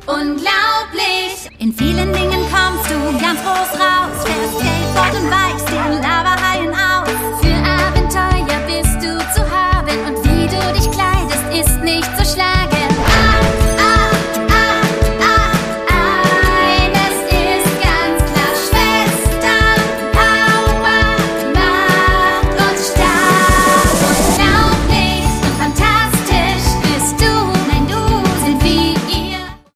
Unglaublich! In vielen Dingen kommst du ganz groß raus.